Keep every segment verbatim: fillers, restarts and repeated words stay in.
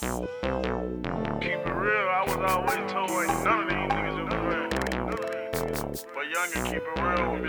Keep it real, I was always told ain't none of these niggas in the friend. But youngin, keep it real with me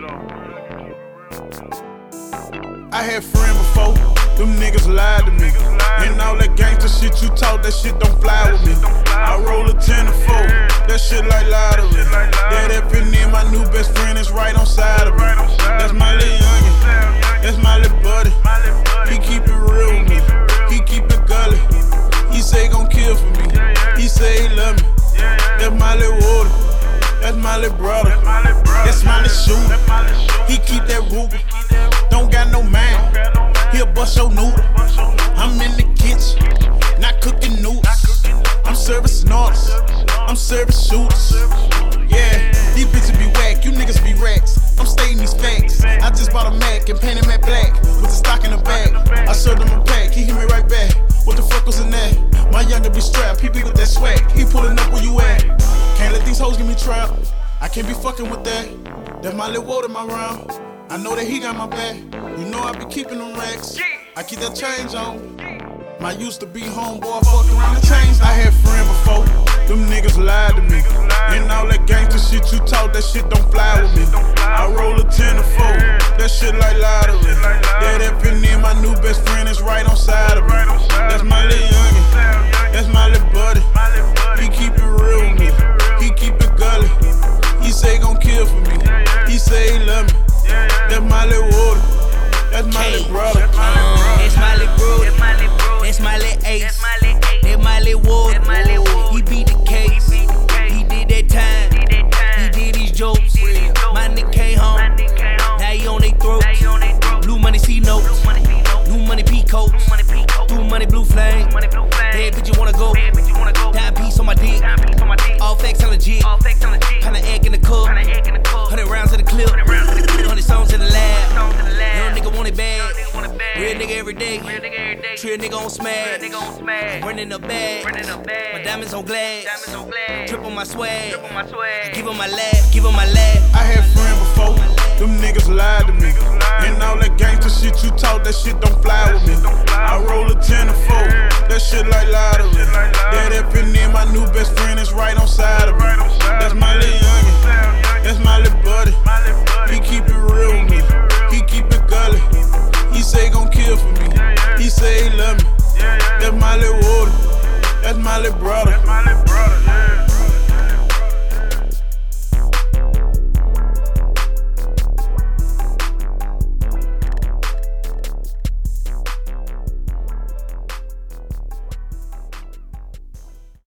though. I had friends before, them niggas lied to me. And all that gangster shit you talk, that shit don't fly with me. I roll a ten to four, that shit like lottery. That F N M, my new best friend, is right on side of me. That's my little youngin, that's my little buddy. He keep it real with me, he keep it gully. He say he gon' kill for me, he say he love me. That's my little water, that's my little brother. That's my little shooter, he keep that Ruger. Don't got no man, he'll bust your noodle. I'm in the kitchen, not cooking noodles. I'm servicing orders, I'm serving shooters. Yeah, these bitches be whack, you niggas be racks. I'm stating these facts. I just bought a Mac and painted matte black with the stock in the bag. I served him a pack, he hit me right back. What the fuck was in that? My younger be strapped, he be with that swag. He pulling up where you at. Can't let these hoes get me trapped. I can't be fucking with that. That's my little water, my round. I know that he got my back. You know I be keeping them racks. I keep that change on. My used to be homeboy, fucked around and changed. I had friends before, them niggas lied to me. And all that gangster shit you talk, that shit don't fly with me. I roll a ten to four, that shit like lottery. That F N M, my new best friend, is right on side of me. That's my little youngin, that's my little buddy. He keep it real with me, he keep it gully. He say he gon' kill for me, he say he love me. That's my little water, that's my little brother. That's my little brother, that's my little ace, that's my little water. He beat the case, he did that time, he did these jokes. My nigga came home, now he on they throats. Blue money C notes, new money P coats, blue money blue flame. Bad bitch you wanna go, dime piece on my dick, all facts and legit. Kinda egg in the cup, hundred rounds in the clip, hundred songs in the lab. Young nigga want it bad, real nigga every day. Trill nigga on smash, running the bag. My diamonds on glass, trip on my swag. Give him my lab, give him my lab. I had friends before, them niggas lied to me. And all that gangster shit you talk, that shit don't fly with me. I roll a ten to four, that shit like lottery. That F N M, my new best friend, is right on side of me. That's my little youngin, that's my little buddy. He keep it real with me, he keep it gully. He say he gon' kill for me, he say he love me. That's my little water, that's my little brother.